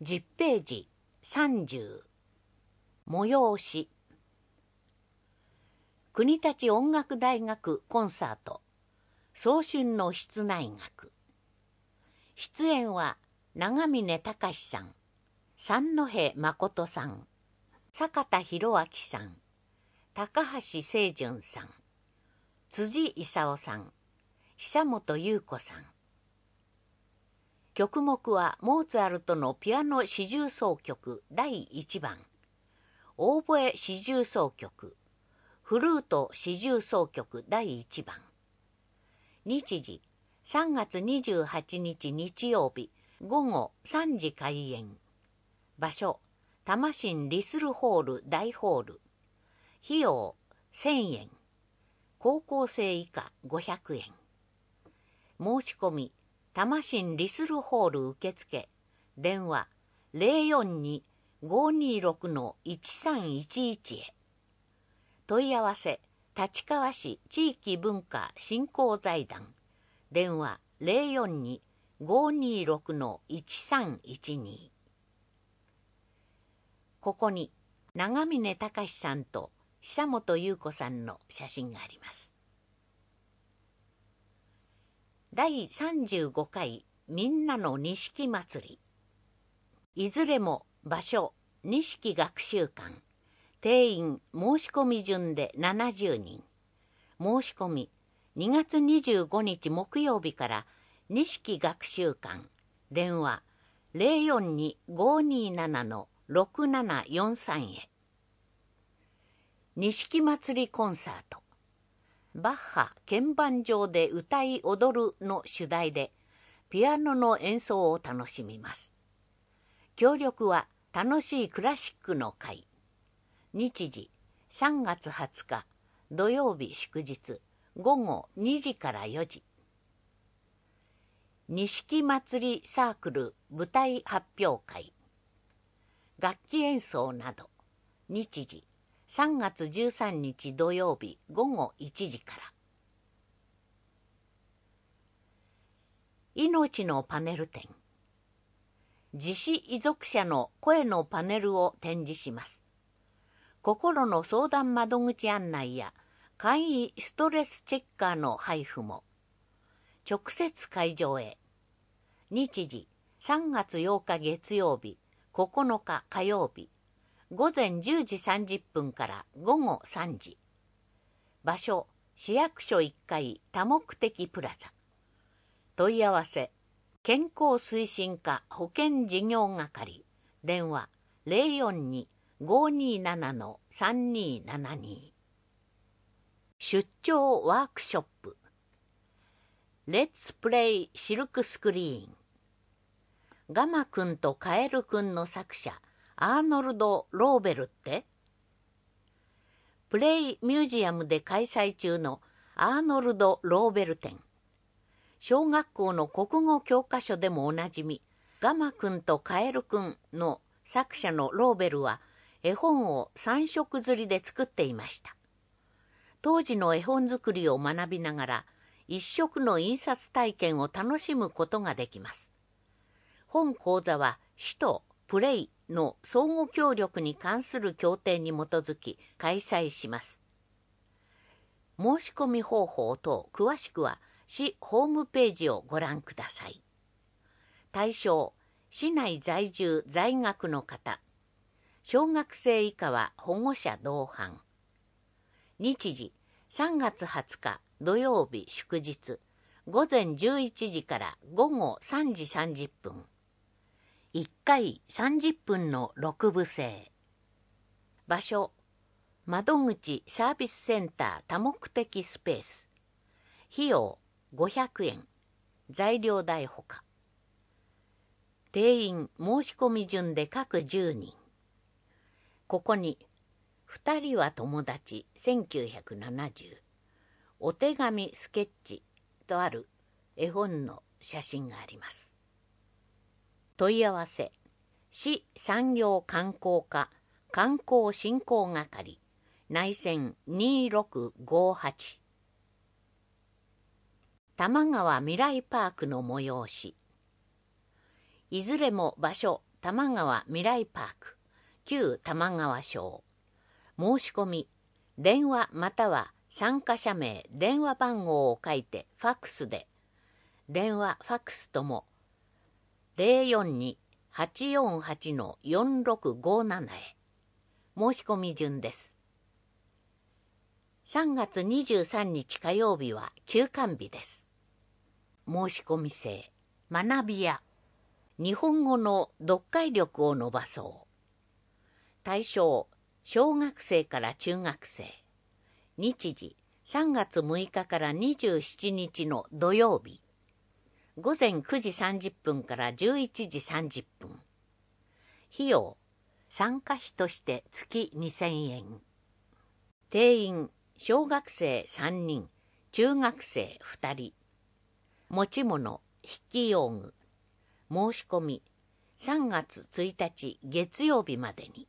10ページ30催し国立音楽大学コンサート早春の室内楽。出演は長峰隆さん、三戸誠さん、坂田博明さん、高橋清純さん、辻勲さん、久本優子さん。曲目はモーツァルトのピアノ四重奏曲第1番、オーボエ四重奏曲、フルート四重奏曲第1番。日時3月28日日曜日午後3時開演。場所多摩市リスルホール大ホール。費用1000円。高校生以下500円。申し込み多摩市リスルホール受付。電話042-526-1311へ。問い合わせ立川市地域文化振興財団。電話042-526-1312。ここに長峰隆さんと久本優子さんの写真があります。第35回みんなの錦祭り。いずれも場所錦学習館。定員申し込み順で70人。申し込み2月25日木曜日から錦学習館。電話042-527-6743へ。錦祭りコンサート。バッハ鍵盤上で歌い踊るの主題でピアノの演奏を楽しみます。協力は楽しいクラシックの会。日時3月20日土曜日祝日午後2時から4時。錦祭りサークル舞台発表会。楽器演奏など。日時3月13日土曜日午後1時から。命のパネル展。自死遺族者の声のパネルを展示します。心の相談窓口案内や簡易ストレスチェッカーの配布も。直接会場へ。日時3月8日月曜日、9日火曜日、午前10時30分から午後3時。場所市役所1階多目的プラザ。問い合わせ健康推進課保健事業係。電話042-527-3272。出張ワークショップ。レッツプレイシルクスクリーン。ガマくんとカエルくんの作者アーノルド・ローベルってプレイミュージアムで開催中のアーノルド・ローベル展。小学校の国語教科書でもおなじみガマくんとカエルくんの作者のローベルは絵本を3色刷りで作っていました。当時の絵本作りを学びながら一色の印刷体験を楽しむことができます。本講座は詩とプレイの相互協力に関する協定に基づき開催します。申し込み方法等詳しくは市ホームページをご覧ください。対象市内在住在学の方。小学生以下は保護者同伴。日時3月20日土曜日祝日午前11時から午後3時30分。1回30分の6部制。場所窓口サービスセンター多目的スペース。費用500円。材料代ほか。定員申し込み順で各10人。ここに2人は友達1970お手紙スケッチとある絵本の写真があります。問い合わせ市産業観光課観光振興係内線2658。玉川未来パークの催し。いずれも場所玉川未来パーク、旧玉川省。申し込み、電話または参加者名、電話番号を書いてファックスで、電話ファックスとも 042-848-4657 へ。申し込み順です。3月23日火曜日は休館日です。申し込み制、学びや日本語の読解力を伸ばそう。対象、小学生から中学生。日時、3月6日から27日の土曜日。午前9時30分から11時30分。費用、参加費として月2000円。定員、小学生3人、中学生2人。持ち物、筆記用具。申し込み、3月1日月曜日までに。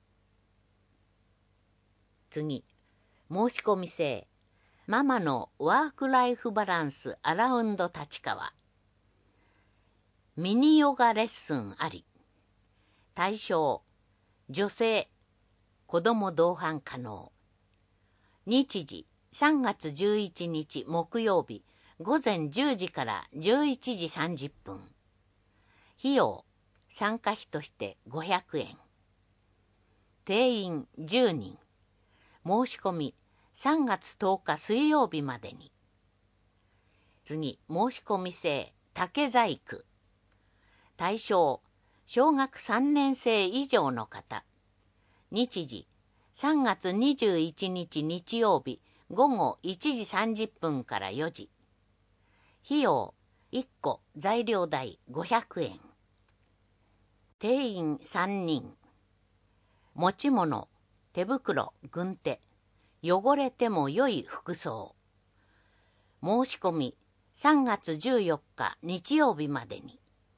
次、申し込み制、ママのワークライフバランスアラウンド立川。ミニヨガレッスンあり。対象、女性、子ども同伴可能。日時、3月11日木曜日、午前10時から11時30分。費用、参加費として500円。定員10人。申し込み、3月10日水曜日までに。次、申し込み制、竹細工。対象、小学3年生以上の方。日時、3月21日日曜日、午後1時30分から4時。費用、1個材料代500円。定員3人。持ち物、手袋、軍手。汚れても良い服装。申し込み、3月14日日曜日までに。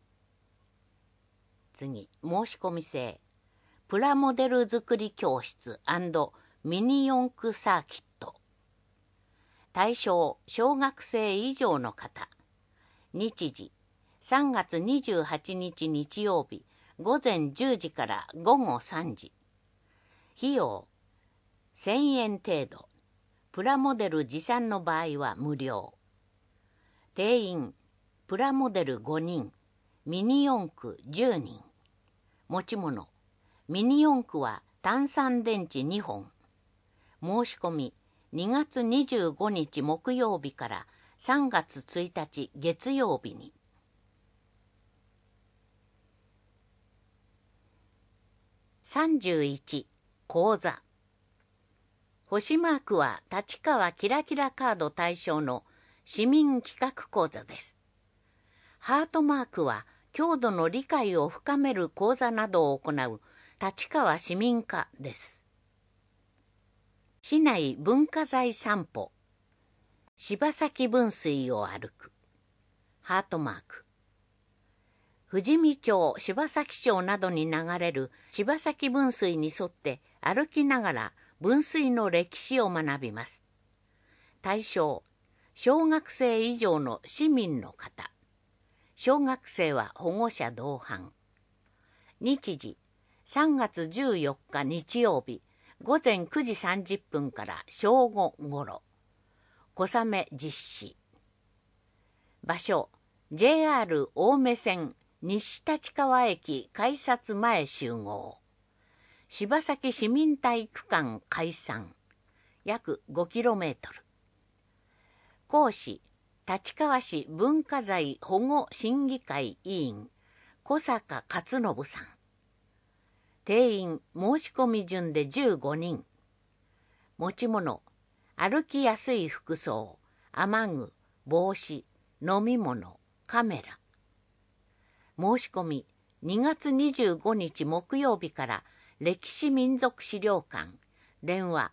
次、申し込み制、プラモデル作り教室&ミニ四駆サーキット。対象、小学生以上の方。日時、3月28日日曜日、午前10時から午後3時。費用、1000円程度。プラモデル持参の場合は無料。定員、プラモデル5人、ミニ四駆10人。持ち物、ミニ四駆は単3電池2本。申し込み、2月25日木曜日から3月1日月曜日に。31、講座。星マークは立川キラキラカード対象の市民企画講座です。ハートマークは郷土の理解を深める講座などを行う立川市民課です。市内文化財散歩。柴崎分水を歩く。ハートマーク。富士見町、柴崎町などに流れる柴崎分水に沿って歩きながら分水の歴史を学びます。対象、小学生以上の市民の方。小学生は保護者同伴。日時、3月14日日曜日、午前9時30分から正午ごろ。小雨実施。場所、JR 青梅線西立川駅改札前集合。柴崎市民体育館開山。約 5km。講師、立川市文化財保護審議会委員、小坂勝信さん。定員、申し込み順で15人。持ち物、歩きやすい服装、雨具、帽子、飲み物、カメラ。申し込み、2月25日木曜日から歴史民族資料館、電話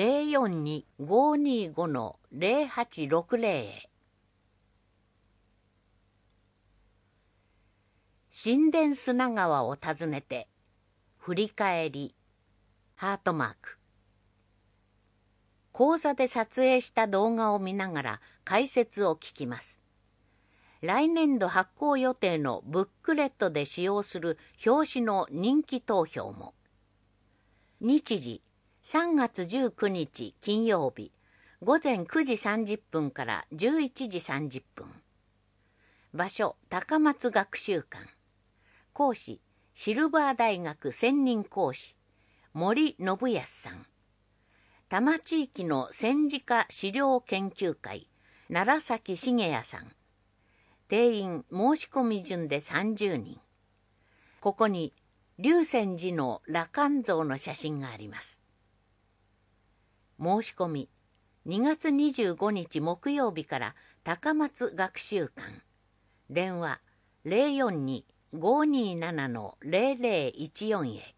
042-525-0860 へ。新田砂川を訪ねて、振り返り、ハートマーク。講座で撮影した動画を見ながら解説を聞きます。 来年度発行予定のブックレットで使用する表紙の人気投票も。日時3月19日金曜日午前9時30分から11時30分。場所高松学習館。講師シルバー大学専任講師森信康さん。多摩地域の戦時下資料研究会楢崎茂也さん。定員申し込み順で30人。ここに龍泉寺の羅漢像の写真があります。申し込み2月25日木曜日から高松学習館。電話042-527-0014へ。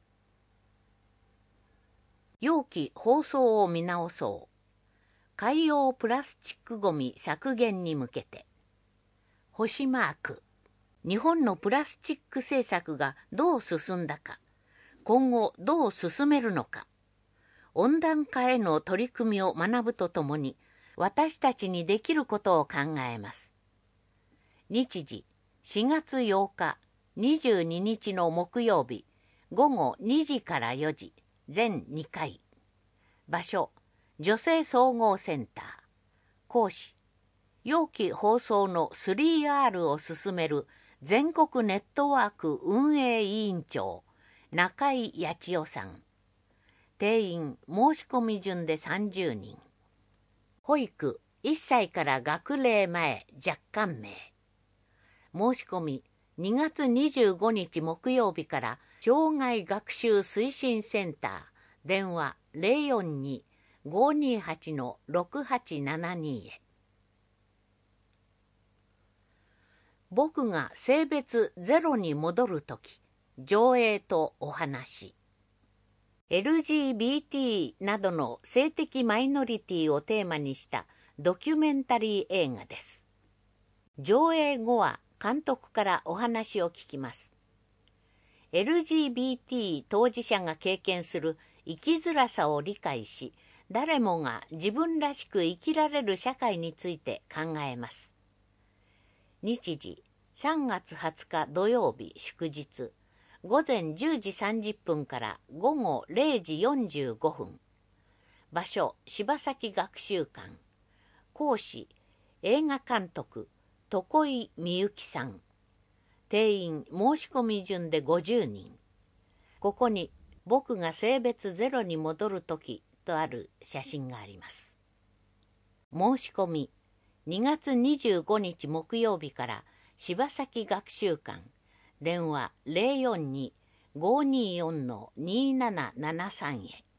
容器包装を見直そう。海洋プラスチックごみ削減に向けて。星マーク。日本のプラスチック政策がどう進んだか、今後どう進めるのか、温暖化への取り組みを学ぶとともに、私たちにできることを考えます。日時4月8日、22日の木曜日、午後2時から4時、全2回。場所、女性総合センター。講師、容器包装の 3R を進める全国ネットワーク運営委員長、中井八千代さん。定員申し込み順で30人。保育1歳から学齢前若干名。申し込み2月25日木曜日から障害学習推進センター。電話042-528-6872へ。僕が性別ゼロに戻るとき、上映とお話。LGBT などの性的マイノリティをテーマにしたドキュメンタリー映画です。上映後は監督からお話を聞きます。LGBT 当事者が経験する生きづらさを理解し、誰もが自分らしく生きられる社会について考えます。日時3月20日土曜日祝日、午前10時30分から午後0時45分。場所、柴崎学習館。講師、映画監督、床井美幸さん。定員申し込み順で50人。ここに僕が性別ゼロに戻るときとある写真があります。申し込み2月25日木曜日から柴崎学習館。電話042-524-2773へ。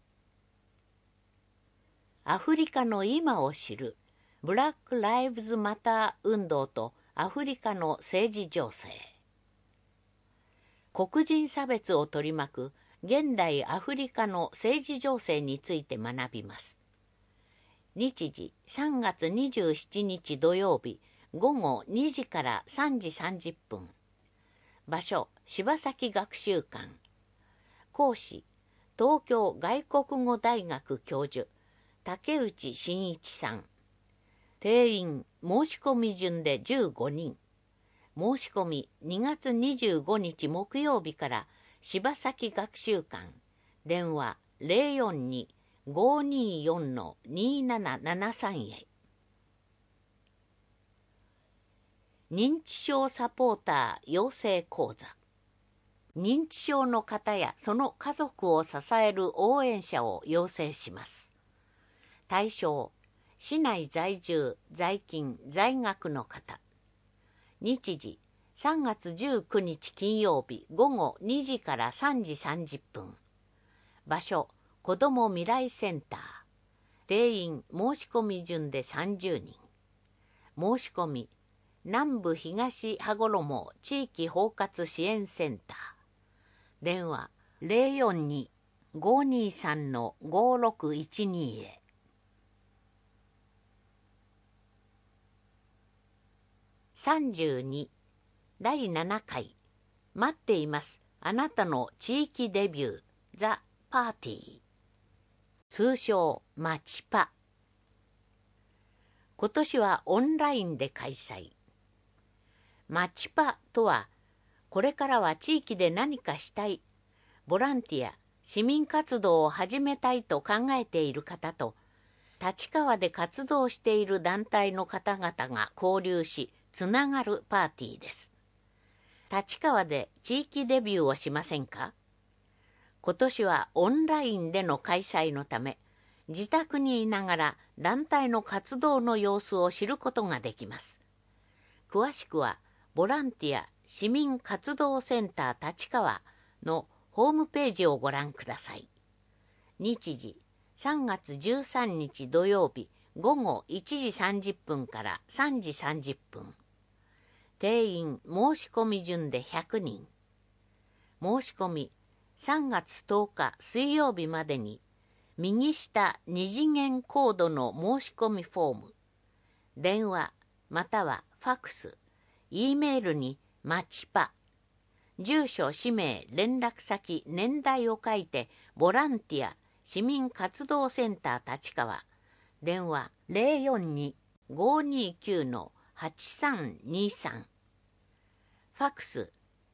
アフリカの今を知るブラック・ライブズ・マター運動とアフリカの政治情勢。黒人差別を取り巻く現代アフリカの政治情勢について学びます。日時3月27日土曜日午後2時から3時30分。場所、柴崎学習館。講師、東京外国語大学教授、竹内真一さん。定員申し込み順で15人。申し込み2月25日木曜日から柴崎学習館。電話042-524-2773へ。認知症サポーター養成講座。認知症の方やその家族を支える応援者を養成します。対象、市内在住、在勤、在学の方。日時、3月19日金曜日午後2時から3時30分。場所、子ども未来センター。定員申し込み順で30人。申し込み、南部東羽衣地域包括支援センター。電話042-523-5612へ。32第7回待っていますあなたの地域デビューザ・パーティー。通称マチパ。今年はオンラインで開催。 マチパとは、これからは地域で何かしたい、ボランティア、市民活動を始めたいと考えている方と、立川で活動している団体の方々が交流し、つながるパーティーです。立川で地域デビューをしませんか？今年はオンラインでの開催のため、自宅にいながら団体の活動の様子を知ることができます。詳しくは、ボランティア市民活動センター立川のホームページをご覧ください。日時、3月13日土曜日午後1時30分から3時30分。定員申し込み順で100人。申し込み3月10日水曜日までに、右下2次元コードの申し込みフォーム、電話またはファクス、Eメールにマチパ、住所、氏名、連絡先、年代を書いて、ボランティア市民活動センター立川、電話 042-529-8323、ファクス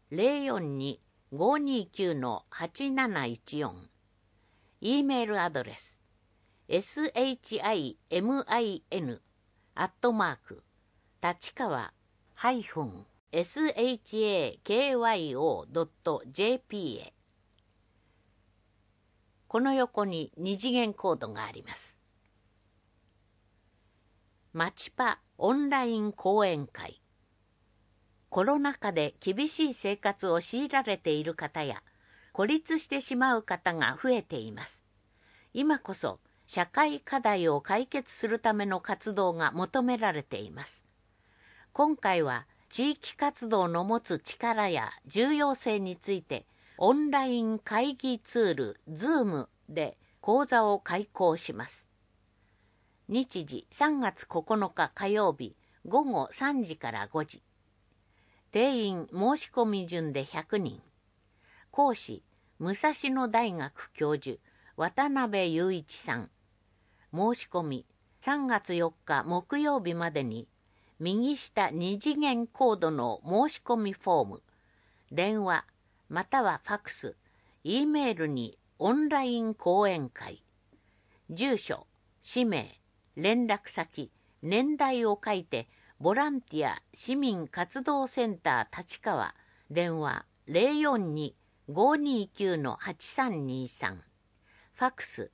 042-529-8714、Eメールアドレス SHIMIN 立川-SHAKYO.jp へ。この横に二次元コードがあります。マチパオンライン講演会。コロナ禍で厳しい生活を強いられている方や、孤立してしまう方が増えています。今こそ社会課題を解決するための活動が求められています。今回は地域活動の持つ力や重要性について、オンライン会議ツール Zoom で講座を開講します。日時3月9日火曜日午後3時から5時。定員申し込み順で100人。講師、武蔵野大学教授、渡辺雄一さん。申し込み、3月4日木曜日までに、右下2次元コードの申し込みフォーム、電話、またはファクス、Eメールにオンライン講演会、住所、氏名、連絡先、年代を書いて、ボランティア市民活動センター立川、電話 042-529-8323、ファクス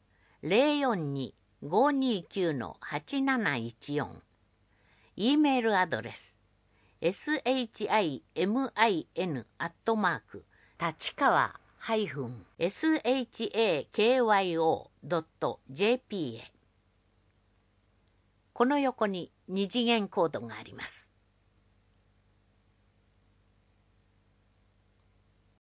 042-529-8714、Eメールアドレス SHIMIN 立川-SHAKYO.jp へ。この横に二次元コードがあります。